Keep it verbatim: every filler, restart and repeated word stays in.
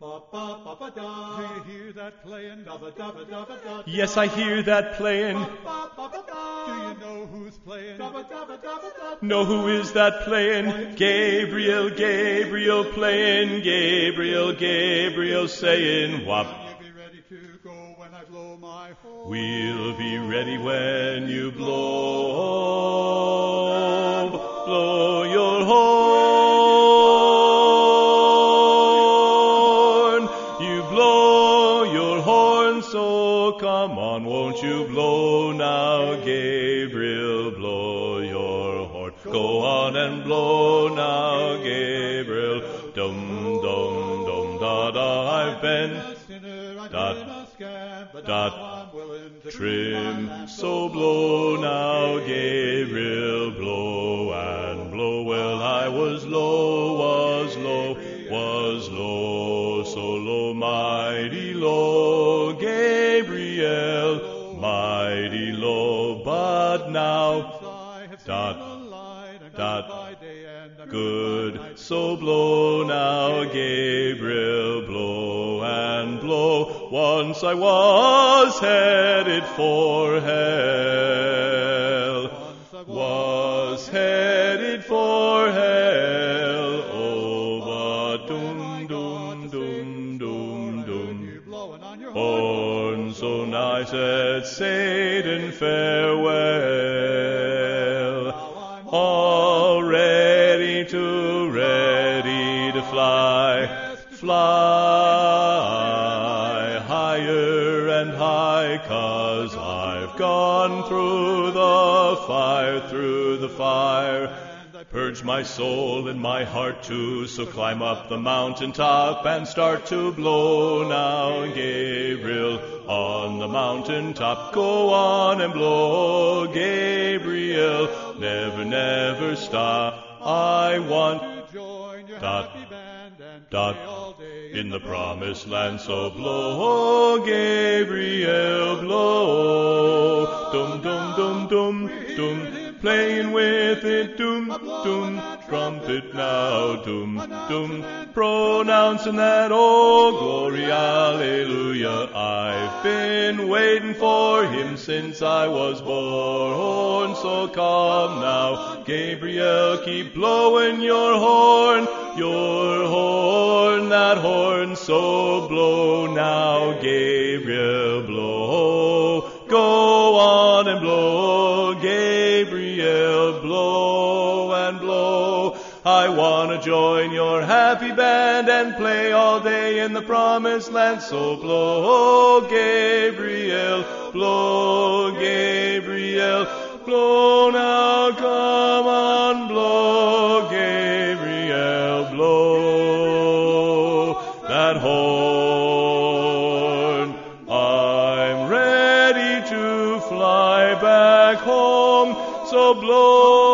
Do you hear that playing? Yes, I hear that playing. Do you know who's playing? Know who is that playing? Gabriel, Gabriel playing. Gabriel, Gabriel saying, whop. Be ready to go when I blow my horn. We'll be ready when you blow. Blow your horn. You blow your horn, so come on, won't you blow now, Gabriel, blow your horn. Go on and blow now, Gabriel. Dum, dum, dum, da, da, I've been dot, dot, trim, so blow now, Gabriel, blow and blow. Well, I was low, was low, was low, so low, mighty low, Gabriel, mighty low, but now, dot, dot, good, so blow now, Gabriel, blow and blow. Once I was headed for hell, was headed for hell. Oh, but dum dum dum dum dum. Horn so nice said Satan farewell. All ready to ready to fly, fly higher and high, 'cause I've gone through the fire, through the fire. Purge my soul and my heart too, so climb up the mountain top and start to blow now, Gabriel, on the mountain top. Go on and blow, Gabriel, never, never stop. I want dot, dot, in the promised land, so blow, Gabriel, blow. Dum, dum, dum, dum, dum, playing with it, dum, dum, trumpet now, dum, dum, pronouncing that, oh, glory, hallelujah. I've been waiting for him since I was born, so come now, Gabriel, keep blowing your horn, your horn, that horn, so blow now, Gabriel, blow. Go on and blow, Gabriel, blow and blow. I want to join your happy band and play all day in the promised land. So blow, Gabriel, blow, Gabriel, blow now, come on, blow, Gabriel, blow that horn. I'm ready to fly back home, so blow.